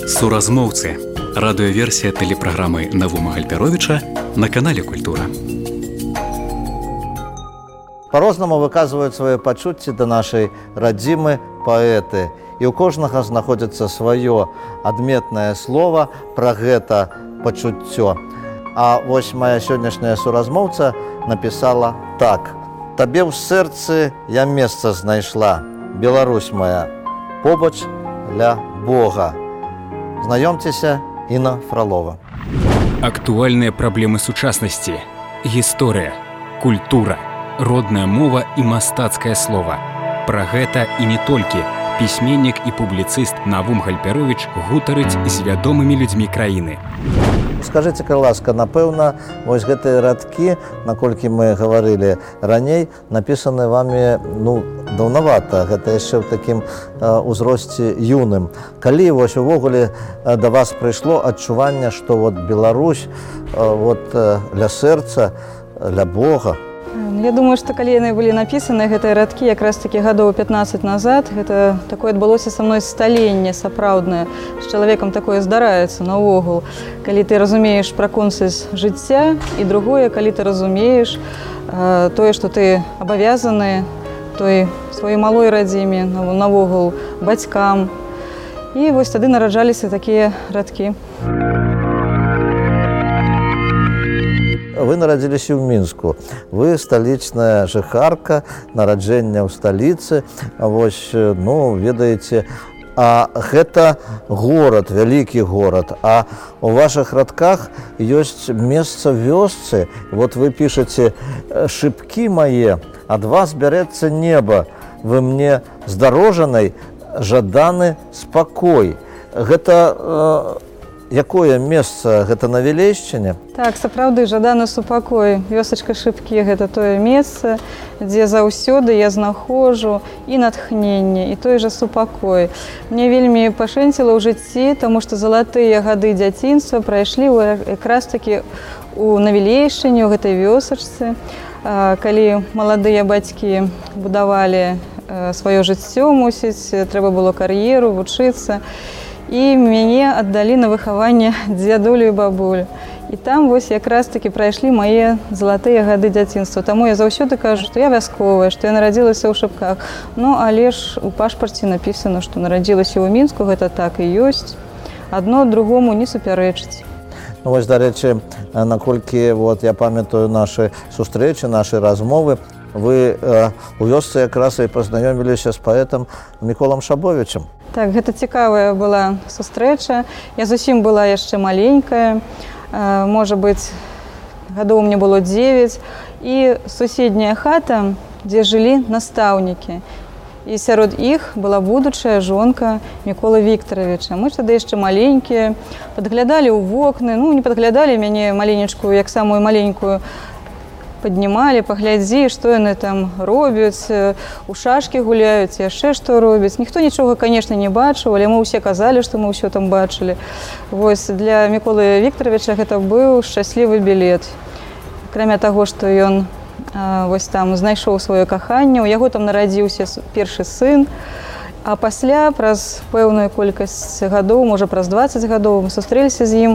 Суразмоўцы. Радыёверсія тэлепраграмы Навума Гальперовіча на канале Культура. По-рознаму выказваюць свае пачуцці да нашай радзімы паэты. І ў кожнага знаходзіцца сваё адметнае слова пра гэта пачуццё. А вось моя сённяшняя суразмоўца напісала так. Табе ў сэрцы я месца знайшла, Беларусь моя, побач ля Бога. Знаёмцеся, Інна Фролова. Актуальныя праблемы сучаснасці, гісторыя, культура, родная мова і мастацкае слова. Пра гэта і не толькі пісьменнік і публіцыст Навум Гальперовіч гутарыць з вядомымі людзьмі краіны. Скажыце, калі ласка, напэўна, вось гэтыя радкі, наколькі мы гаварылі раней, напісаны вамі, даўнавата, гэта яшчэ ў такім узросце юным. Калі вось увогуле да вас прыйшло адчуванне, што вот Беларусь ля сэрца, ля Бога? Я думаю, што калі яны былі напісаны, гэтыя радкі якраз такі гадоў 15 назад, гэта такое адбылося са мной сталенне сапраўднае. З чалавекам такое здараецца наогул. Калі ты разумееш пра концэс жыцця, і другое, калі ты разумееш тое, што ты абавязаны той сваёй малой радзіме, навогул бацькам. І вось тады нараджаліся такія радкі. Вы нарадзіліся ў Мінску. Вы сталічная жыхарка, нараджэння ў сталіцы. Вось, ведаеце, а гэта горад, вялікі горад. А у вашых радках ёсць месца вёсцы. Вот вы пішаце: «Шыбкі мае, ад вас бярэцца неба. Вы мне здарожанай жаданы спакой». Гэта якое месца? Гэта на Вілейшчыне? Так, сапраўды, жаданы супакой. Вёсачка Шыбкі – гэта тое месца, дзе заўсёды я знаходжу і натхненне, і той жа супакой. Мне вельмі пашэнціла ў жыцці, таму што залатыя гады дзяцінства прайшлі якраз такі на Вілейшчыне, у гэтай вёсачцы, калі маладыя бацькі будавалі сваё жыццё, мусіць, трэба было кар'еру, вучыцца. І мяне аддалі на выхаванне дзядулю і бабулю. І там вось якраз такі прайшлі мае залатыя гады дзяцінства. Таму я заўсёды кажу, што я вясковая, што я нарадзілася ў Шыбках. Але ж у пашпарце напісана, што нарадзілася ў Мінску, гэта так і ёсць. Адно другому не супярэчыць. Вось, дарэчы, наколькі я памятаю нашы сустрэчы, нашы размовы, вы у вёсцы якраз і пазнаёміліся з паэтам Міколам Шабовічам. Так, гэта цікавая была сустрэча. Я зусім была яшчэ маленькая, можа быць, гадоў мне было 9. І суседняя хата, дзе жылі настаўнікі. І сярод іх была будучая жонка Міколы Віктаравіча. Мы тады яшчэ маленькія, падглядалі ў вокны, не падглядалі мяне маленечкую, як самую маленькую, паднімалі, паглядзі, што яны там робяць, у шашкі гуляюць, яшчэ што робяць. Ніхто нічога, канешне, не бачыў, але мы ўсе казалі, што мы ўсё там бачылі. Вось для Міколы Віктаравіча гэта быў шчаслівы білет. Акрамя таго, што ён вось там знайшоў сваё каханне, у яго там нарадзіўся першы сын, а пасля, праз пэўную колькасць гадоў, можа, праз 20 гадоў, мы сустрэліся з ім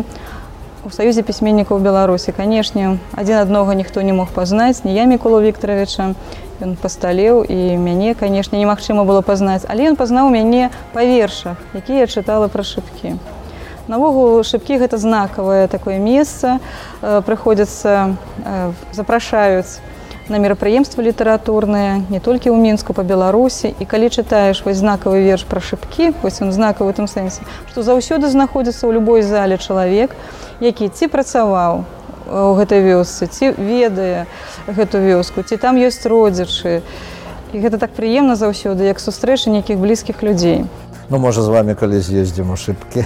у Саюзе пісьменнікаў Беларусі. Канешне, адзін аднога ніхто не мог пазнаць, ні я Міколу Віктаравіча. Ён пасталеў, і мяне, канешне, немагчыма было пазнаць. Але ён пазнаў мяне па вершах, якія я чытала пра Шыбкі. Навогул, Шыбкі – гэта знакавае такое месца. Прыходзяцца, запрашаюць на мерапрыемствы літаратурныя, не толькі ў Мінску, па Беларусі. І калі чытаеш вось знакавы верш пра Шыбкі, вось ён знакавы ў тым сэнсе, што заўсёды знаходзіцца ў любой зале чалавек, які ці працаваў у гэтай вёсцы, ці ведае гэту вёску, ці там ёсць родзічы. І гэта так прыемна заўсёды, як сустрэча нейкіх блізкіх людзей. Можа, з вамі калі з'ездзім у Шыбкі.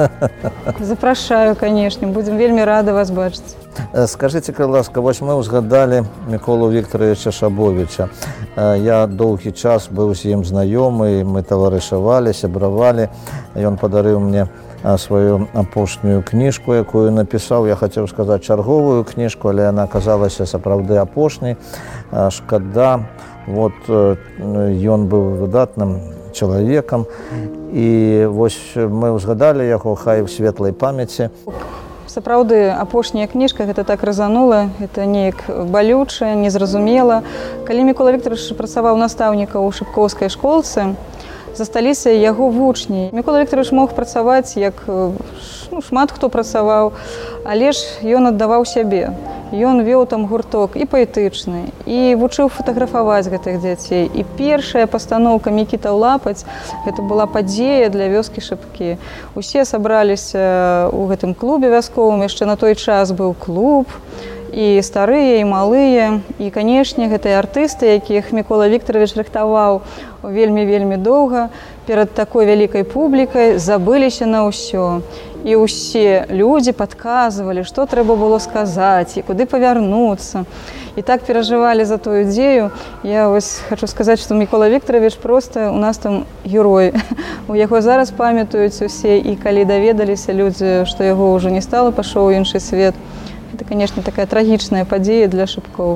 Запрашаю, канешне, будзем вельмі рады вас бачыць. Скажыце, калі ласка, вось мы ўзгадалі Міколу Віктаравіча Шабовіча. Я доўгі час быў з ім знаёмы, мы таварышавалі, сябравалі. Ён падарыў мне сваю апошнюю кніжку, якую напісаў. Я хацеў сказаць чарговую кніжку, але яна аказалася сапраўды апошняй. Шкада. Ён быў выдатным чалавекам. І вось мы ўзгадалі яго, хай у светлай памяці. Сапраўды, апошняя кніжка, гэта так разанула, гэта неяк балюча, незразумела. Калі Мікола Віктарович працаваў настаўнікам у шыпкоўскай школцы, засталіся яго вучні. Мікола Віктарович мог працаваць, як шмат хто працаваў, але ж ён аддаваў сябе. Ён вёў там гурток і паэтычны, і вучыў фатаграфаваць гэтых дзяцей. І першая пастаноўка «Мікіта ў лапаць» гэта была падзея для вёскі Шыпкі. Усе сабраліся ў гэтым клубе вясковым, яшчэ на той час быў клуб, і старыя, і малыя. І, канешне, гэтыя артысты, якіх Мікола Віктарович рыхтаваў вельмі-вельмі доўга, перад такой вялікай публікай забыліся на ўсё. І ўсе людзі падказвалі, што трэба было сказаць, і куды павярнуцца. І так перажывалі за тую дзею. Я вось хочу сказаць, што Мікола Віктарович проста у нас там герой. У яго зараз памятаюць усе, і калі даведаліся людзі, што яго ўжо не стала, пашоў у іншы свет. Это, конечно, такая трагічная падзея для Шыпкоў.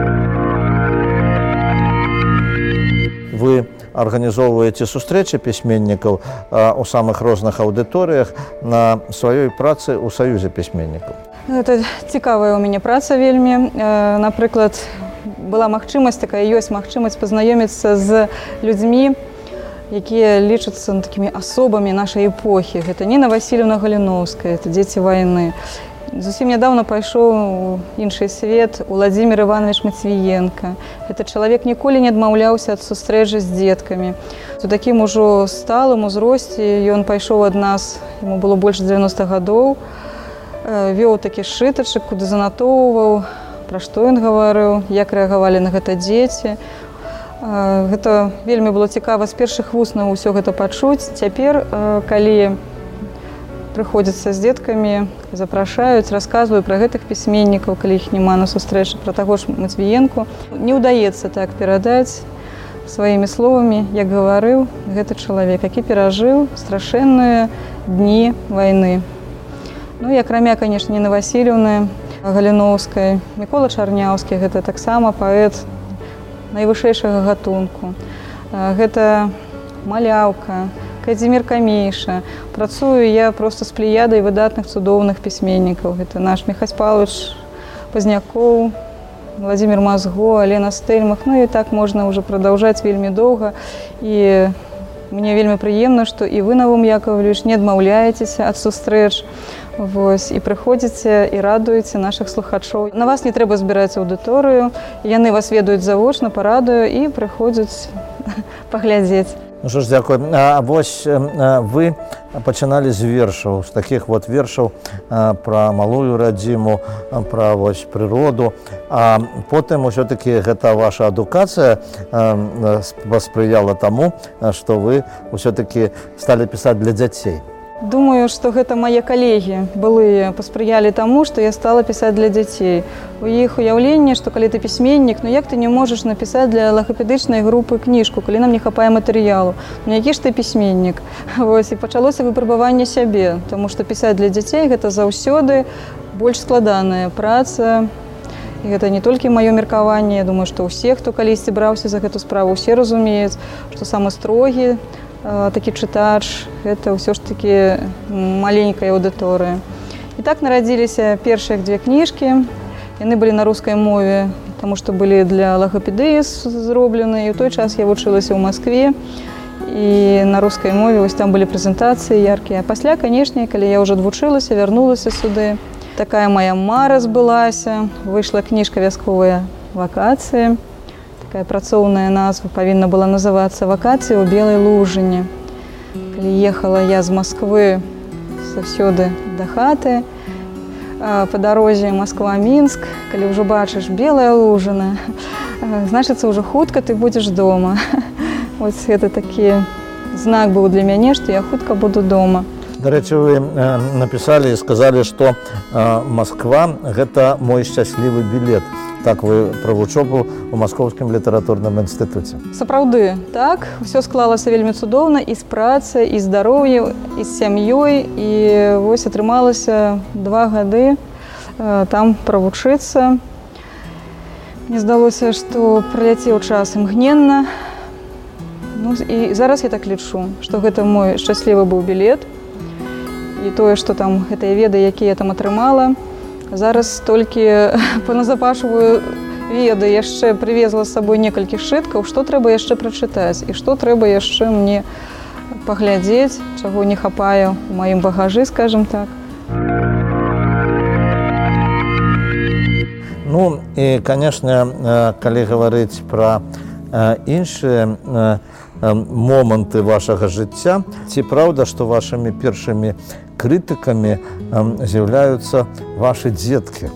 Вы арганізоўваеце сустрэчы пісьменнікаў у самых розных аўдыторыях на сваёй працы ў Саюзе пісьменнікаў. Это цікавая у мяне праца вельмі. Напрыклад, была магчымасць, такая ёсць магчымасць пазнаёміцца з людзьмі, якія лічацца такімі асобамі нашай эпохі. Гэта Ніна Васильевна Галіновская, это дзеці вайны. Зусім нядаўна пайшоў у іншы свет Уладзімір Іванович Матвіенка. Гэта чалавек ніколі не адмаўляўся ад сустрэчы з дзеткамі. У такім ужо сталым узросце ён пайшоў ад нас, яму было больш 90 гадоў, вёў такі сшытачак, куды занатоўваў, пра што ён гаварыў, як рэагавалі на гэта дзеці. Гэта вельмі было цікава з першых вуснаў усё гэта пачуць. Цяпер, калі прыходзяцца з дзеткамі, запрашаюць, расказваю пра гэтых пісьменнікаў, калі іх няма на сустрэчы, пра таго ж Матвіенку. Не ўдаецца так перадаць сваімі словамі, як гаварыў гэты чалавек, які перажыў страшэнныя дні вайны. Ну і акрамя, канешне, Ніны Васильевны Галіновскай, Мікола Чарняўскі, гэта таксама паэт найвышэйшага гатунку. Гэта маляўка, Казімір Камейша. Працую я проста з плеядай выдатных цудоўных пісьменнікаў. Гэта наш Міхась Павлович Пазнякоў, Владзімір Мазго, Алена Стэльмах. Ну і так можна ўжо прадаўжаць вельмі доўга. І мне вельмі прыемна, што і вы, Навум Яковлевич, не адмаўляецеся ад сустрэч. Вось, і прыходзіце і радуеце нашых слухачоў. На вас не трэба збіраць аўдыторыю. Яны вас ведаюць завочна, парадаю і прыходзяць паглядзець. Ну що ж, дякую. А вось вы пачыналі з вершаў, з такіх вот вершаў пра малую радзіму, пра вось прыроду. А потым ўсё-такі гэта ваша адукацыя паспрыяла таму, што вы ўсё-такі сталі пісаць для дзяцей. Думаю, што гэта мае калегі былыя паспрыялі таму, што я стала пісаць для дзяцей. У іх уяўленне, што калі ты пісьменнік, ну як ты не можаш напісаць для лагапедычнай групы кніжку, калі нам не хапае матэрыялу? Ну які ж ты пісьменнік? Вось, і пачалося выпрабаванне сябе, таму што пісаць для дзяцей гэта заўсёды больш складаная праца. І гэта не толькі маё меркаванне, я думаю, што ўсе, хто калісьці браўся за гэту справу, усе разумеюць, што самы строгі такі чытач, гэта ўсё ж такі маленькая аўдыторыя. І так нарадзіліся першыя две кніжкі. Яны былі на рускай мове, таму што былі для лагапедыі зроблены. І ў той час я вучылася ў Маскве. І на рускай мове вось там былі прэзентацыі яркія. А пасля, канешне, калі я ўжо адвучылася, вярнулася сюды. Такая моя мара збылася. Выйшла кніжка «Вясковыя вакацыі». Такая працоўная назва павінна была называцца «Вакацыі ў Белай Лужыне». Калі ехала я з Масквы заўсёды да хаты, па дарозе Масква-Мінск, калі ўжо бачыш Белая Лужына, значыцца, ўжо хутка ты будзеш дома. Вось гэта такі знак быў для мяне, што я хутка буду дома. Да рэчы, вы напісалі і сказалі, што Масква – гэта мой шчаслівы білет. Так вы пра вучобу ў Маскоўскім літаратурным інстытуце. Сапраўды, так. Усё склалася вельмі цудоўна і з працай, і здароўем, і з сям'ёй. І вось атрымалася 2 гады там правучыцца. Мне здалося, што праляцеў час імгненна. Ну Ну, і зараз я так лічу, што гэта мой шчаслівы быў білет. І тое, што там гэтыя веды, якія я там атрымала, зараз толькі паназапашваю веды, яшчэ прывезла з сабой некалькі сшыткаў, што трэба яшчэ прачытаць і што трэба яшчэ мне паглядзець, чаго не хапае ў маім багажы, скажем так. Ну і, канешне, калі гаварыць пра іншыя моманты вашага жыцця, ці праўда, што вашымі першымі крытыкамі з'яўляюцца вашы дзеткі?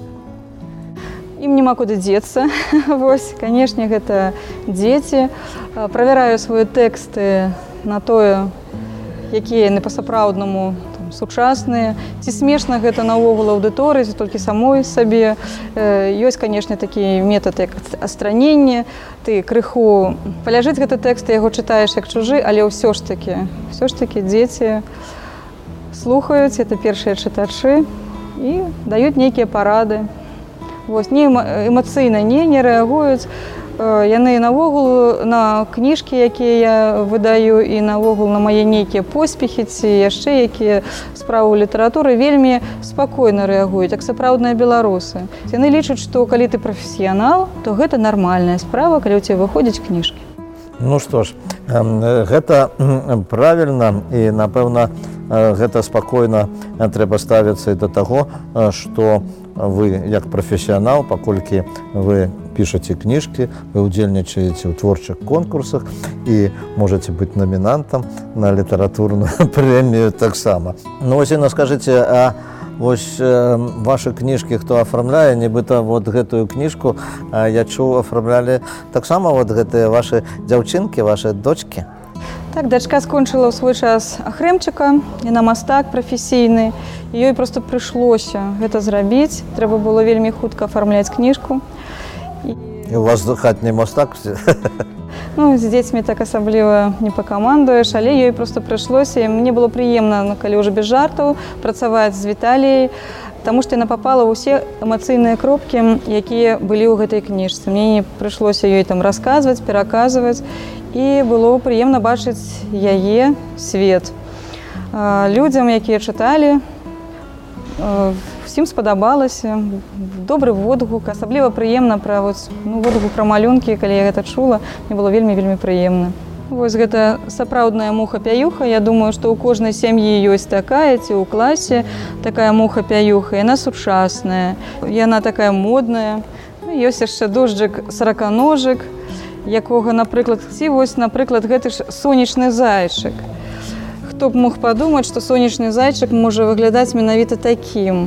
Ім няма куды дзецца. Вось, канешне, гэта дзеці. Правяраю свае тэксты на тое, якія яны па-сапраўднаму сучасныя. Ці смешна гэта наогул аўдыторыі, ці толькі самой сабе. Ёсць, канешне, такі метад, як адстраненне. Ты крыху паляжыць гэты тэкст, ты яго чытаеш як чужы, але ўсё ж такі дзеці слухаюць, это першыя чытачы і даюць нейкія парады. Вось, не эмацыйна не рэагуюць. Яны навогул на кніжкі, якія я выдаю, і навогул на мае нейкія поспехі ці яшчэ якія справы ў літаратуры вельмі спакойна рэагуюць, як сапраўдныя беларусы. Яны лічаць, што калі ты прафесіянал, то гэта нармальная справа, калі ў цябе выходзяць кніжкі. Ну што ж, гэта правільна і, напэўна, гэта спакойна трэба ставіцца і да таго, што вы, як прафесіянал, паколькі вы пішаце кніжкі, вы ўдзельнічаеце ў творчых конкурсах і можаце быць намінантам на літаратурную прэмію таксама. Ну, вось, Інна, скажыце, а вось вашы кніжкі хто афармляе? Нібыта вот гэтую кніжку, я чуў, афармлялі таксама вот гэтыя вашы дзяўчынкі, вашы дочкі? Так, дачка скончыла ў свой час Ахрэмчыка, яна мастак прафесійны, і ёй проста прыйшлося гэта зрабіць. Трэба было вельмі хутка афармляць кніжку. І у вас хатні мастак? Ну, з дзецьмі так асабліва не пакамандуеш, але ёй проста прыйшлося. І мне было прыемна, калі ўжо без жартаў, працаваць з Віталіяй, таму што яна папала ў усе эмацыйныя кропкі, якія былі ў гэтай кніжцы. Мне не прыйшлося ёй там расказваць, пераказваць, і было прыемна бачыць яе свет. Людзям, якія чыталі, усім спадабалася, добры водгук, асабліва прыемна пра водгук пра малюнкі, калі я гэта чула, мне было вельмі прыемна. Вось гэта сапраўдная муха-пяюха. Я думаю, што ў кожнай сям'і ёсць такая, ці ў класе такая муха-пяюха. Яна сучасная, яна такая модная. Ёсць яшчэ дожджык сараканожык, якога, напрыклад, ці вось, напрыклад, гэты ж сонечны зайчык. Хто б мог падумаць, што сонечны зайчык можа выглядаць менавіта такім.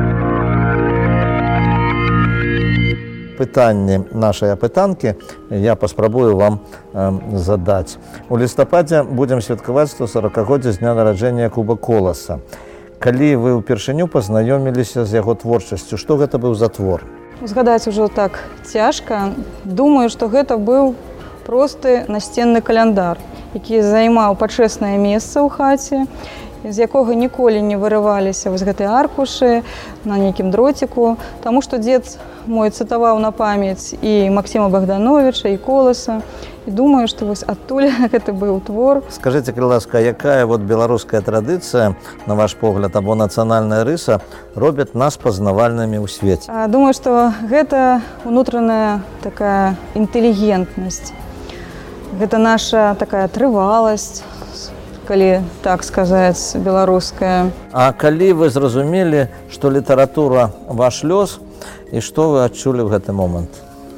Пытанні нашай апытанкі я паспрабую вам задаць. У лістападзе будзем святкаваць 140-годдзе з дня нараджэння Куба Коласа. Калі вы ўпершыню пазнаёміліся з яго творчасцю, што гэта быў за твор? Згадаць ужо так цяжка. Думаю, што гэта быў просты настенны каляндар, які займаў пачэснае месца ў хаце, з якога ніколі не вырываліся вось гэтыя аркушы на нейкім дроціку, таму што дзед мой цытаваў на памяць і Максіма Богдановича, і Коласа. І думаю, што вось адтуль гэта быў твор. Скажыце, калі ласка, якая вот беларуская традыцыя, на ваш погляд, або нацыянальная рыса робяць нас пазнавальнымі ў свеце? Думаю, што гэта унутраная такая інтэлігентнасць. Гэта наша такая трываласць, калі так сказаць, беларуская. А калі вы зразумелі, што літаратура ваш лёс, і што вы адчулі ў гэты момант?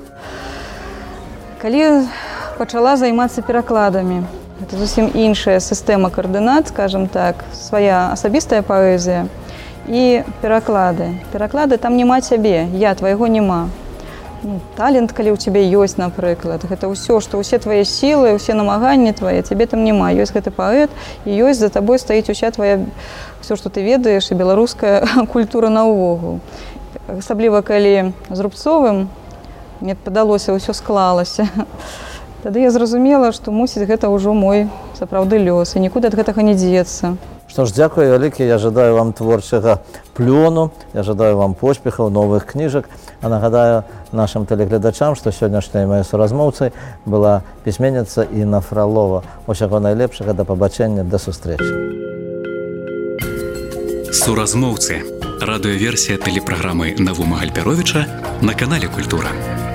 Калі пачала займацца перакладамі, гэта зусім іншая сістэма каардынат, скажем так, свая асабістая паэзія і пераклады. Пераклады там няма цябе, я твайго няма. Талент, калі ў цябе ёсць, напрыклад, гэта ўсё, што ўсе твае сілы, усе намаганні твае, цябе там няма. Ёсць гэты паэт, і ёсць за табой стаіць уся твая, ўсё, што ты ведаеш, і беларуская культура наогул. Асабліва, калі з Рубцовым мне падалося, ўсё склалася. Тады я зразумела, што, мусіць, гэта ўжо мой сапраўды лёс, і нікуды ад гэтага не дзецца. Што ж, дзякую вялікі, я жадаю вам творчага плёну, я жадаю вам поспехаў, новых кніжак, а нагадаю нашим тэлегледачам, што сённяшняй маёй суразмоўцай была пісьменніца Інна Фролова. Усяго найлепшага, да пабачэння, да сустрэчы. Суразмоўцы. Радыёверсія тэлепраграмы Навума Гальперовіча на канале Культура.